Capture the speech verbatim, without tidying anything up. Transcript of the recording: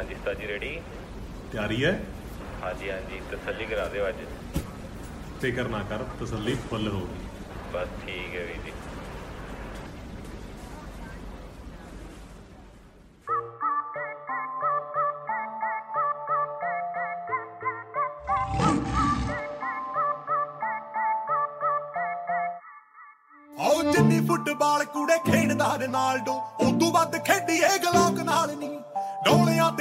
ਹਾਂਜੀ ਉਸਤਾਦ ਜੀ ਰੈਡੀ। ਤਿਆਰੀ ਹੈ? ਹਾਂਜੀ ਹਾਂਜੀ ਤਸੱਲੀ ਕਰਾ ਦਿਓ ਅੱਜ। ਫਿਕਰ ਨਾ ਕਰ, ਤਸੱਲੀ ਫੁੱਲ ਹੋ ਗਈ। ਬਸ ਠੀਕ ਹੈ ਵੀਰ ਜੀ। ਆਓ ਜਿੰਨੀ ਫੁੱਟਬਾਲ ਕੁੜੇ ਖੇਡਦਾ ਰੋਨਾਲਡੋ, ਉਦੋਂ ਵੱਧ ਖੇਡੀ ਇਹ ਗਲੋਕ ਨਾਲ ਨੀ ਡੋਲਿਆਂ